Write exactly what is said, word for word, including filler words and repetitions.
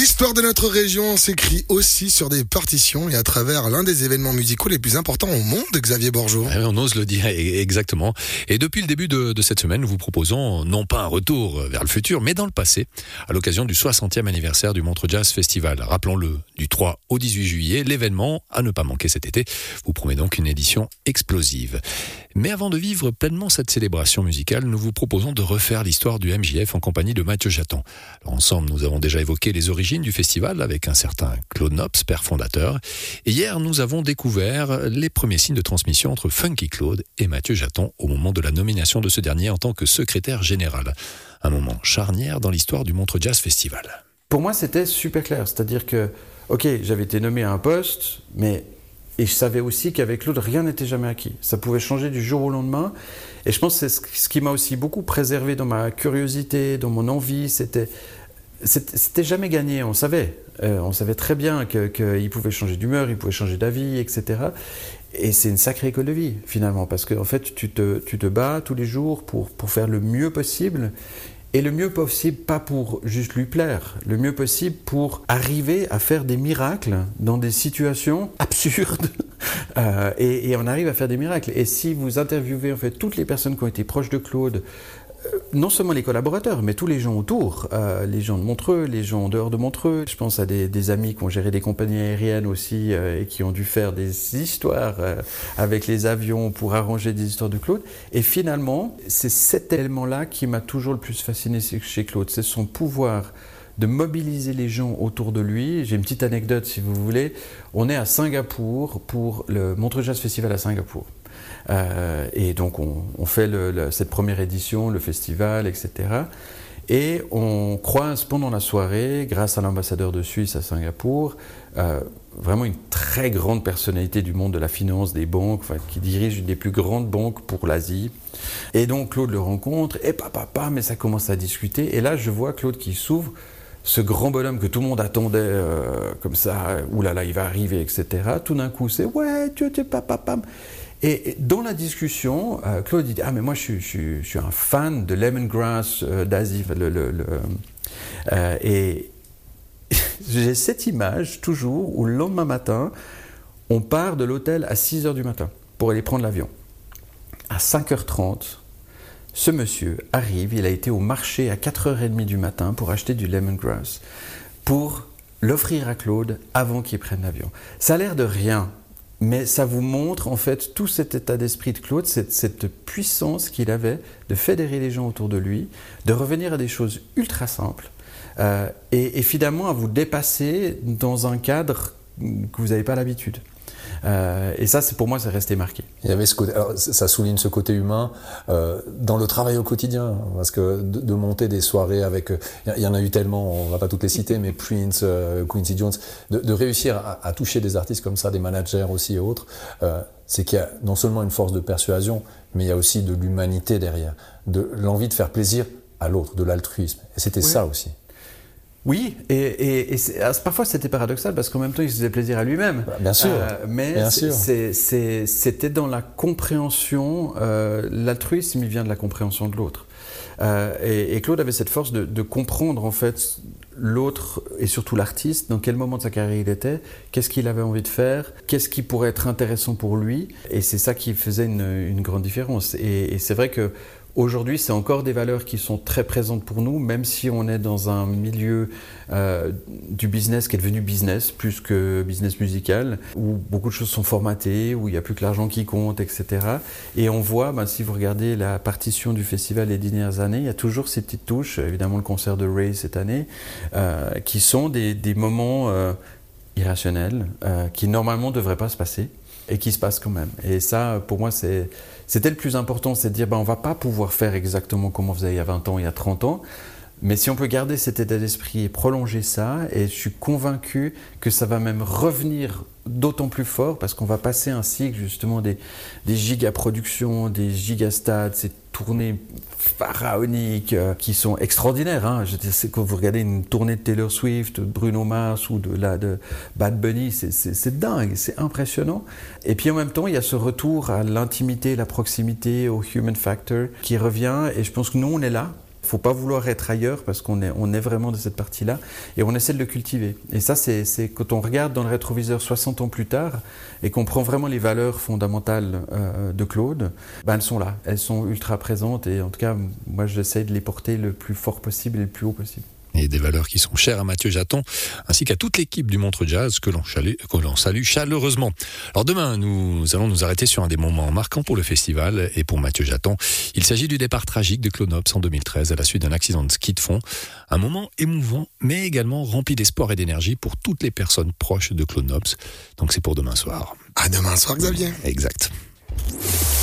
L'histoire de notre région s'écrit aussi sur des partitions et à travers l'un des événements musicaux les plus importants au monde, Xavier Borgeaud. Ouais, on ose le dire, exactement. Et depuis le début de, de cette semaine, nous vous proposons non pas un retour vers le futur, mais dans le passé, à l'occasion du soixantième anniversaire du Montreux Jazz Festival. Rappelons-le, du trois au dix-huit juillet, l'événement à ne pas manquer cet été vous promet donc une édition explosive. Mais avant de vivre pleinement cette célébration musicale, nous vous proposons de refaire l'histoire du M J F en compagnie de Mathieu Jaton. Alors, ensemble, nous avons déjà évoqué les origines du festival avec un certain Claude Nobs, père fondateur. Et hier, nous avons découvert les premiers signes de transmission entre Funky Claude et Mathieu Jaton au moment de la nomination de ce dernier en tant que secrétaire général. Un moment charnière dans l'histoire du Montreux Jazz Festival. Pour moi, c'était super clair. C'est-à-dire que, ok, j'avais été nommé à un poste, mais et je savais aussi qu'avec Claude, rien n'était jamais acquis. Ça pouvait changer du jour au lendemain. Et je pense que c'est ce qui m'a aussi beaucoup préservé dans ma curiosité, dans mon envie. C'était, c'était, c'était jamais gagné, on savait. Euh, on savait très bien qu'il que pouvait changer d'humeur, il pouvait changer d'avis, et cetera. Et c'est une sacrée école de vie, finalement, parce qu'en fait, tu te, tu te bats tous les jours pour, pour faire le mieux possible. Et le mieux possible, pas pour juste lui plaire, le mieux possible pour arriver à faire des miracles dans des situations absurdes. euh, et, et on arrive à faire des miracles. Et si vous interviewez en fait toutes les personnes qui ont été proches de Claude, euh, non seulement les collaborateurs, mais tous les gens autour, euh, les gens de Montreux, les gens en dehors de Montreux. Je pense à des, des amis qui ont géré des compagnies aériennes aussi euh, et qui ont dû faire des histoires euh, avec les avions pour arranger des histoires de Claude. Et finalement, c'est cet élément-là qui m'a toujours le plus fasciné chez Claude. C'est son pouvoir de mobiliser les gens autour de lui. J'ai une petite anecdote si vous voulez. On est à Singapour pour le Montreux Jazz Festival à Singapour. Euh, et donc on, on fait le, le, cette première édition, le festival, et cetera. Et on croise pendant la soirée, grâce à l'ambassadeur de Suisse à Singapour, euh, vraiment une très grande personnalité du monde de la finance, des banques, enfin, qui dirige une des plus grandes banques pour l'Asie. Et donc Claude le rencontre, et papa, papa, mais ça commence à discuter. Et là, je vois Claude qui s'ouvre, ce grand bonhomme que tout le monde attendait euh, comme ça, oulala, il va arriver, et cetera. Tout d'un coup, c'est ouais, tu es papa, papa. Et dans la discussion, euh, Claude dit « Ah, mais moi, je suis, je suis, je suis un fan de Lemongrass euh, d'Asie. Le, le, le, euh, » Et j'ai cette image, toujours, où le lendemain matin, on part de l'hôtel à six heures du matin pour aller prendre l'avion. À cinq heures trente, ce monsieur arrive, il a été au marché à quatre heures trente du matin pour acheter du Lemongrass, pour l'offrir à Claude avant qu'il prenne l'avion. Ça a l'air de rien. Mais ça vous montre en fait tout cet état d'esprit de Claude, cette, cette puissance qu'il avait de fédérer les gens autour de lui, de revenir à des choses ultra simples euh, et, et finalement à vous dépasser dans un cadre que vous n'avez pas l'habitude. Euh, et ça, c'est, pour moi, c'est resté marqué. Il y avait ce côté, alors, ça souligne ce côté humain euh, dans le travail au quotidien, parce que de, de monter des soirées avec, il euh, y en a eu tellement, on va pas toutes les citer, mais Prince, euh, Quincy Jones, de, de réussir à, à toucher des artistes comme ça, des managers aussi et autres, euh, c'est qu'il y a non seulement une force de persuasion, mais il y a aussi de l'humanité derrière, de l'envie de faire plaisir à l'autre, de l'altruisme. Et c'était oui. ça aussi. Oui, et, et, et c'est, parfois c'était paradoxal parce qu'en même temps il se faisait plaisir à lui-même. Bien sûr. Euh, mais Bien c'est, sûr. C'est, c'est, c'était dans la compréhension, euh, l'altruisme il vient de la compréhension de l'autre. Euh, et, et Claude avait cette force de, de comprendre en fait l'autre et surtout l'artiste, dans quel moment de sa carrière il était, qu'est-ce qu'il avait envie de faire, qu'est-ce qui pourrait être intéressant pour lui. Et c'est ça qui faisait une, une grande différence. Et, et c'est vrai que aujourd'hui, c'est encore des valeurs qui sont très présentes pour nous, même si on est dans un milieu euh, du business qui est devenu business, plus que business musical, où beaucoup de choses sont formatées, où il n'y a plus que l'argent qui compte, et cetera. Et on voit, ben, si vous regardez la partition du festival les dernières années, il y a toujours ces petites touches, évidemment le concert de Ray cette année, euh, qui sont des, des moments euh, irrationnels, euh, qui normalement ne devraient pas se passer, et qui se passent quand même. Et ça, pour moi, c'est... C'était le plus important, c'est de dire ben, on ne va pas pouvoir faire exactement comme on faisait il y a vingt ans, il y a trente ans, mais si on peut garder cet état d'esprit et prolonger ça, et je suis convaincu que ça va même revenir d'autant plus fort parce qu'on va passer un cycle justement des, des giga-productions, des gigastades, ces tournées pharaoniques euh, qui sont extraordinaires. Hein. Je sais, quand vous regardez une tournée de Taylor Swift, de Bruno Mars ou de, la, de Bad Bunny, c'est, c'est, c'est dingue, c'est impressionnant. Et puis en même temps, il y a ce retour à l'intimité, la proximité, au human factor qui revient, et je pense que nous, on est là. Il ne faut pas vouloir être ailleurs parce qu'on est, on est vraiment de cette partie-là et on essaie de le cultiver. Et ça, c'est, c'est quand on regarde dans le rétroviseur soixante ans plus tard et qu'on prend vraiment les valeurs fondamentales euh, de Claude, ben elles sont là, elles sont ultra présentes et en tout cas, moi j'essaie de les porter le plus fort possible et le plus haut possible. Et des valeurs qui sont chères à Mathieu Jaton, ainsi qu'à toute l'équipe du Montreux Jazz que l'on salue, que l'on salue chaleureusement. Alors demain, nous allons nous arrêter sur un des moments marquants pour le festival et pour Mathieu Jaton. Il s'agit du départ tragique de Claude Nobs en deux mille treize à la suite d'un accident de ski de fond. Un moment émouvant, mais également rempli d'espoir et d'énergie pour toutes les personnes proches de Claude Nobs. Donc c'est pour demain soir. À demain soir, Xavier. Exact.